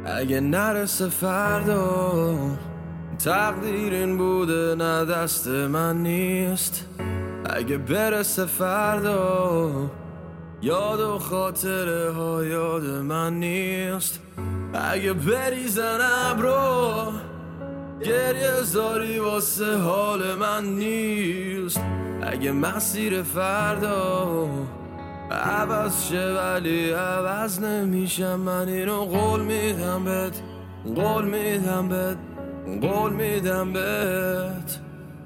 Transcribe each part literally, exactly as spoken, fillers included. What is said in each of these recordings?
اگه نرسه فردا تقدیر این بوده نه دست من نیست. اگه برسه فردا یاد و خاطره ها یاد من نیست. اگه بریزن ابرو گریه زاری واسه حال من نیست. اگه مسیر فردا عوض شه ولی عوض نمیشم، من اینو قول میدم بهت، قول میدم بهت، قول میدم بهت.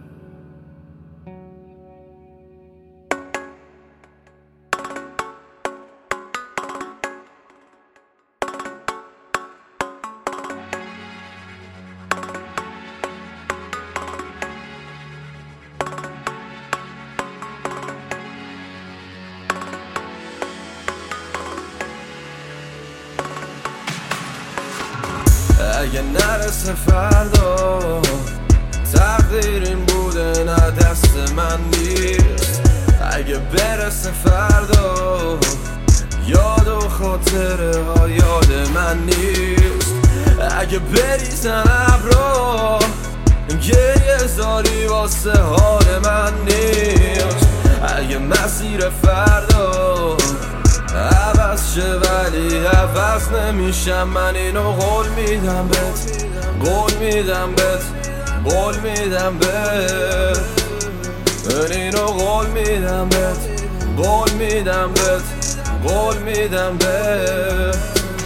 اگه نرسه فردا تقدیر این بوده نه دست من نیست. اگه برسه فردا یاد و خاطره ها یاد من نیست. اگه بریزن ابرو گریه زاری واسه حال من نیست. اگه مسیر فردا عوض شه ولی عوض نمیشم، من اینو قول میدم بهت، قول میدم بهت، قول میدم بهت. من اینو قول میدم بهت، قول میدم بهت، قول میدم بهت.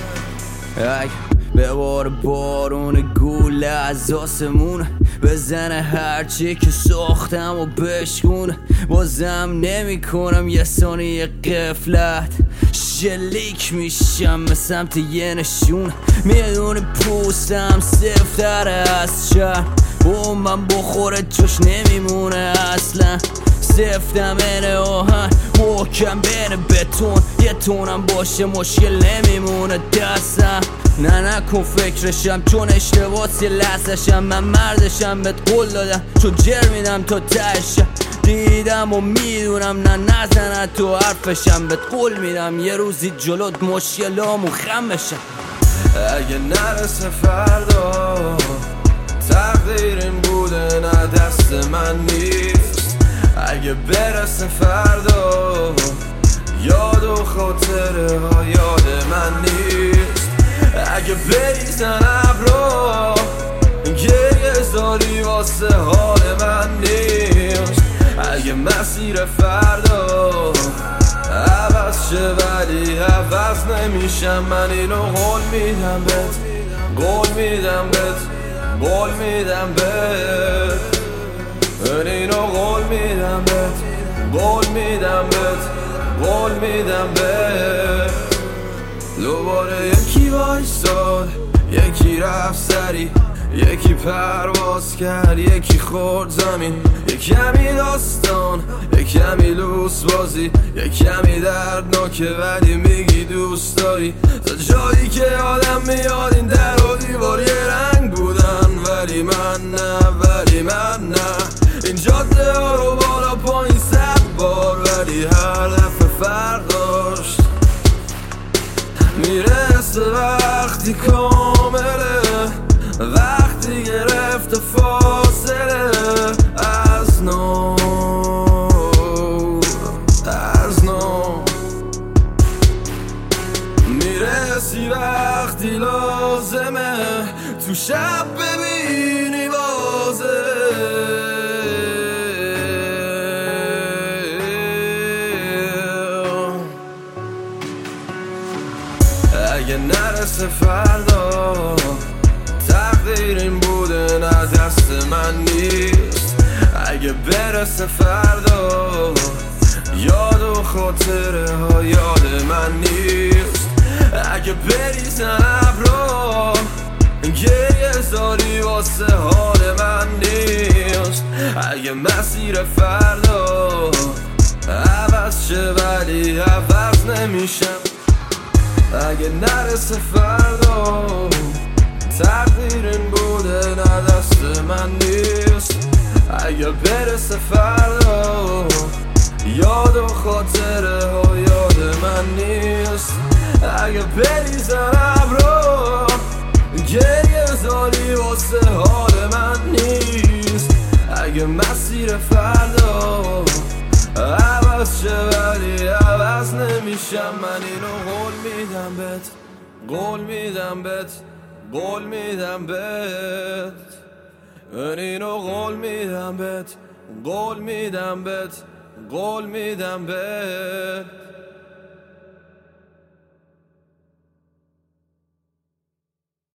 به بار بارون گوله از آسمون بزنه هرچی که ساختم و بشکونه. بازم نمی کنم یه ثانیه غفلت، شلیک میشم به سمت یه نشون. میدونه پوستم سفتره از شهر، با من بخوره جوش نمیمونه اصلا. سفتم اینه آهن محکم بین بتون، یه تونم باشه مشکل نمیمونه دستم. نه نکن فکرشم چون اشتباس یه لحظشم، من مردشم بهت قول دادم چون جر میدم تا تهشم. دیدم و میدونم نه نزنه تو حرفشم، بهت قول میدم یه روزی جلوت مشکلامو خم بشم. اگه نرسه فردا تقدیر این بوده نه دست من نیست. اگه برسه فردا یاد و خاطره ها یاد من نیست. اگه بریزن ابرو گریه زاری واسه حال من نیست. اگه مسیر فردا عوض شه ولی عوض نمیشم، من اینو قول میدم بهت، قول میدم بهت، قول میدم بهت. من اینو قول میدم بهت، قول میدم بهت، قول میدم بهت. دوباره یکی وایساد، یکی رفت سری، یکی پرواز کرد، یکی خورد زمین. یک کمی داستان، یک کمی لوس بازی، یک کمی دردناکه ولی میگی دوست داری. تا جایی که آدم میاد این در و دیوار یه رنگ بودن، ولی من نه، ولی من نه. این جاده ها رو بالا پایین صد بار ولی هر دفعه فرق داشت. میرسه وقتی کامله، وقتی گرفت فاصله از نو، از نو. میرسی وقتی لازمه تو شب ببینی بازه. اگه نرسه فردا تقدیر این بوده نه دست من نیست. اگه برسه فردا یاد و خاطره ها یاد من نیست. اگه بریزن ابرو گریه زاری واسه حال من نیست. اگه مسیر فردا عوض شه ولی عوض نمیشم، اگه نرسه فردا تقدیر این بوده نه دست من نیست. اگه برسه فردا یاد و خاطره ها یاد من نیست. اگه بریزن ابرو گریه زاری واسه حال من نیست. اگه مسیر فردا عوض شه ولی عوض نمیشم، من اینو قول میدم بهت، قول میدم بهت، قول میدم بهت، من اینو قول میدم بهت، قول میدم بهت، قول میدم بهت.